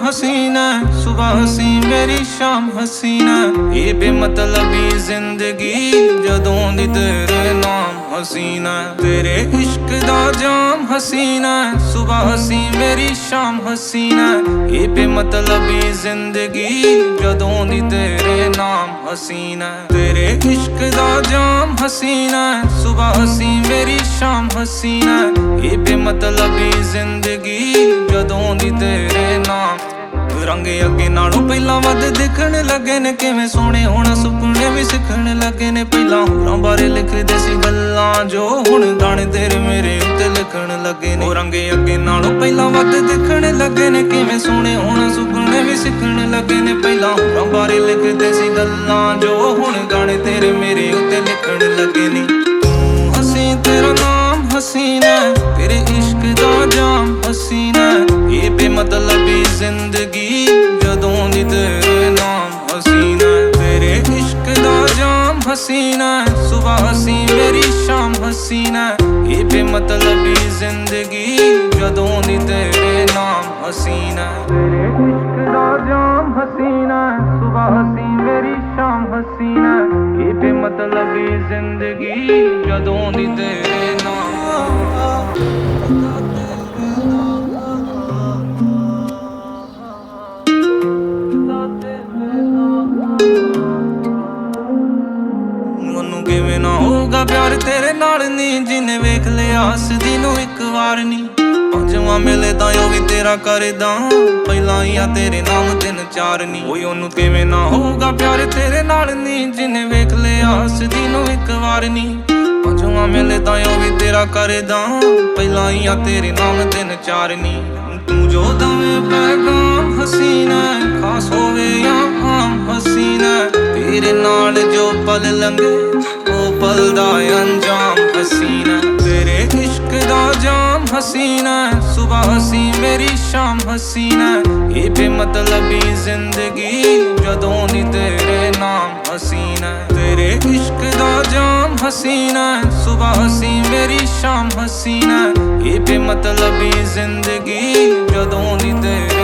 हसीना, सुबह हसी मेरी शाम हसीना। ये बेमतलबी जिंदगी जदों दी तेरे नाम हसीना। तेरे इश्क दा जाम हसीना, सुबह हसी मेरी शाम हसीना। ये बेमतलबी जिंदगी जदों दी तेरे नाम हसीना। तेरे इश्क दा जाम हसीना, सुबह हसी मेरी शाम हसीना। ये बेमतलबी जिंदगी जदों दी तेरे नाम। रंग अगे नालों पहला वध दिखण लगे ने, किवें सोहणे होना सुपने भी सिखण लगे ने। पहला होरां बारे लिखदे सी गल्लां जो हुण गाने तेरे मेरे उत्ते लिखण लगे ने। रंग अगे नालों पहला वध दिखण लगे ने, किवें सोहणे होना सुपने भी सिखण लगे ने। पहला होरां बारे लिखदे सी गल्लां जो हुण गाने तेरे मेरे उत्ते लिखण लगे ने। तू हसी तेरा नाम हसीना, तेरे इश्क दा जाम हसीना। ये बेमतलबी जिंदगी जदों दी तेरे नाम हसीना। तेरे इश्क दा जाम हसीना, सुबह हसी मेरी शाम हसीना। ये बेमतलबी जिंदगी जदों दी तेरे नाम हसीना। तेरे इश्क दा जाम हसीना, सुबह हसी मेरी शाम हसीना। ये बेमतलबी जिंदगी जदों दी तेरे नाम। किवें ना होगा प्यार तेरे नाल नी, जिन्ने वेख लिया हसदी नूं इक वार नी। पंजवां मिले तां ओ भी तेरा करदा, पहला ही आ तेरे नाम 3 4 नी। ओए ओनू किवें ना होगा प्यार तेरे नाल नी, जिन्ने वेख लिया हसदी नूं इक वार नी। पंजवां मिले तां ओ भी तेरा करदा, पहला ही आ तेरे नाम 3 4 नी। तू जो दवे पैगाम हसीना, खास होवे या आम हसीना। तेरे नाल जो पल लंघे ओ पल दा अंजाम हसीना। तेरे इश्क दा जाम हसीना, सुबह हसी मेरी शाम हसीना। ये बेमतलबी जिंदगी जदों दी तेरे नाम हसीना। तेरे इश्क दा जाम हसीना, सुबह हसी मेरी शाम हसीना। ये बेमतलबी जिंदगी जदों दी तेरे